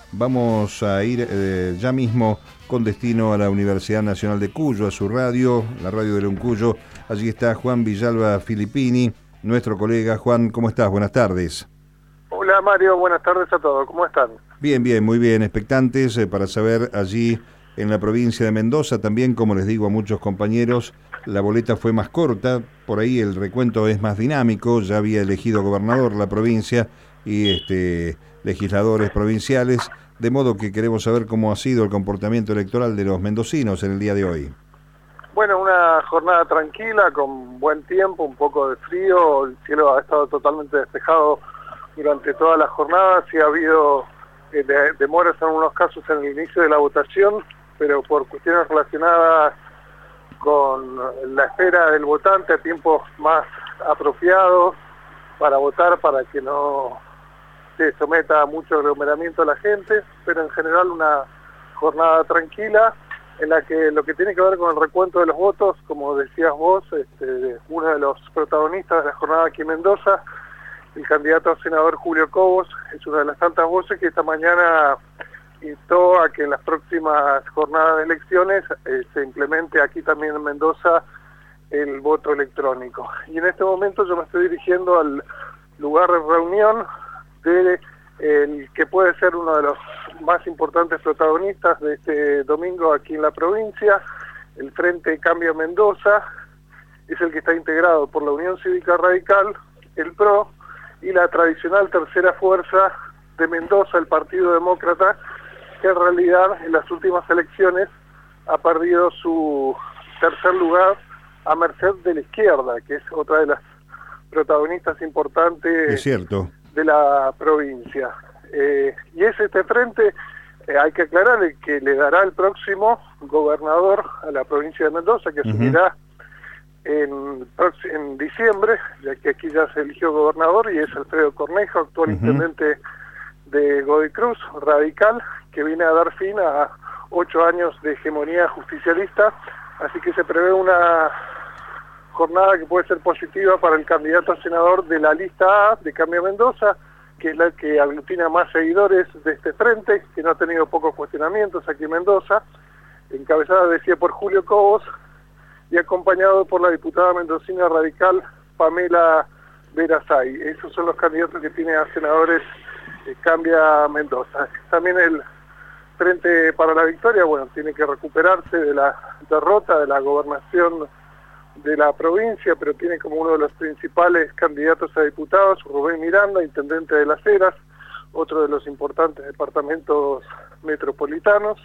Vamos a ir ya mismo con destino a la Universidad Nacional de Cuyo, a su radio, la radio de Cuyo. Allí está Juan Villalba Filippini, nuestro colega. Juan, ¿cómo estás? Buenas tardes. Hola Mario, buenas tardes a todos. ¿Cómo están? Bien, muy bien. Expectantes para saber allí en la provincia de Mendoza también, como les digo a muchos compañeros, la boleta fue más corta, por ahí el recuento es más dinámico, ya había elegido gobernador la provincia y legisladores provinciales, de modo que queremos saber cómo ha sido el comportamiento electoral de los mendocinos en el día de hoy. Bueno, una jornada tranquila, con buen tiempo, un poco de frío, el cielo ha estado totalmente despejado durante toda la jornada, sí ha habido demoras en algunos casos en el inicio de la votación, pero por cuestiones relacionadas con la espera del votante a tiempos más apropiados para votar, para que no se someta a mucho aglomeramiento a la gente, pero en general una jornada tranquila en la que lo que tiene que ver con el recuento de los votos, como decías vos, uno de los protagonistas de la jornada aquí en Mendoza, el candidato a senador Julio Cobos, es una de las tantas voces que esta mañana instó a que en las próximas jornadas de elecciones se implemente aquí también en Mendoza el voto electrónico. Y en este momento yo me estoy dirigiendo al lugar de reunión de el que puede ser uno de los más importantes protagonistas de este domingo aquí en la provincia, el Frente Cambio Mendoza, es el que está integrado por la Unión Cívica Radical, el PRO y la tradicional tercera fuerza de Mendoza, el Partido Demócrata, que en realidad en las últimas elecciones ha perdido su tercer lugar a merced de la izquierda, que es otra de las protagonistas importantes es cierto. De la provincia. Y es este frente, hay que aclararle, que le dará el próximo gobernador a la provincia de Mendoza, que asumirá en diciembre, ya que aquí ya se eligió gobernador, y es Alfredo Cornejo, actual intendente de Godoy Cruz, radical, que viene a dar fin a 8 años de hegemonía justicialista, así que se prevé una jornada que puede ser positiva para el candidato a senador de la lista A de Cambio Mendoza, que es la que aglutina más seguidores de este frente, que no ha tenido pocos cuestionamientos aquí en Mendoza, encabezada, decía, por Julio Cobos, y acompañado por la diputada mendocina radical Pamela Verazay. Esos son los candidatos que tiene a senadores Cambia Mendoza. También el Frente para la Victoria, bueno, tiene que recuperarse de la derrota de la gobernación de la provincia, pero tiene como uno de los principales candidatos a diputados Rubén Miranda, intendente de Las Heras, otro de los importantes departamentos metropolitanos,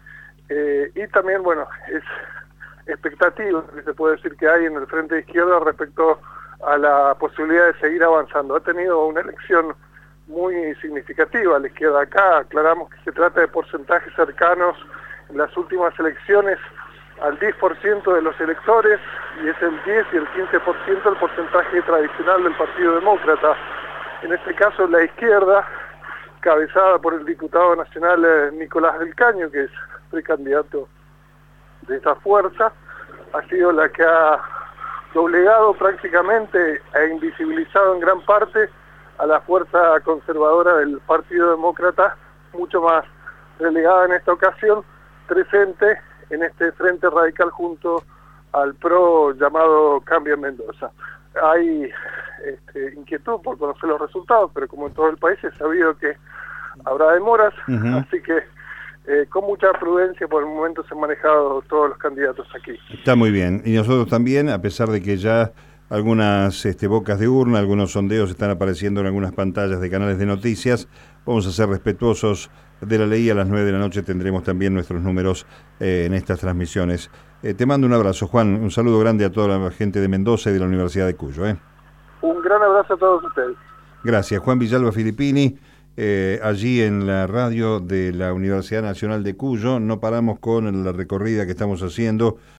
y también, bueno, es expectativa que se puede decir que hay en el Frente de Izquierda respecto a la posibilidad de seguir avanzando. Ha tenido una elección muy significativa la izquierda. Acá aclaramos que se trata de porcentajes cercanos en las últimas elecciones al 10% de los electores, y es el 10 y el 15% el porcentaje tradicional del Partido Demócrata. En este caso la izquierda, cabezada por el diputado nacional Nicolás del Caño, que es precandidato de esa fuerza, ha sido la que ha doblegado prácticamente e invisibilizado en gran parte a la fuerza conservadora del Partido Demócrata, mucho más relegada en esta ocasión, presente en este frente radical junto al PRO llamado Cambio en Mendoza. Hay inquietud por conocer los resultados, pero como en todo el país es sabido que habrá demoras, así que con mucha prudencia por el momento se han manejado todos los candidatos aquí. Está muy bien, y nosotros también, a pesar de que ya algunas bocas de urna, algunos sondeos están apareciendo en algunas pantallas de canales de noticias, vamos a ser respetuosos de la ley. A las 9 de la noche tendremos también nuestros números en estas transmisiones. Te mando un abrazo, Juan, un saludo grande a toda la gente de Mendoza y de la Universidad de Cuyo. Un gran abrazo a todos ustedes. Gracias, Juan Villalba Filippini, allí en la radio de la Universidad Nacional de Cuyo. No paramos con la recorrida que estamos haciendo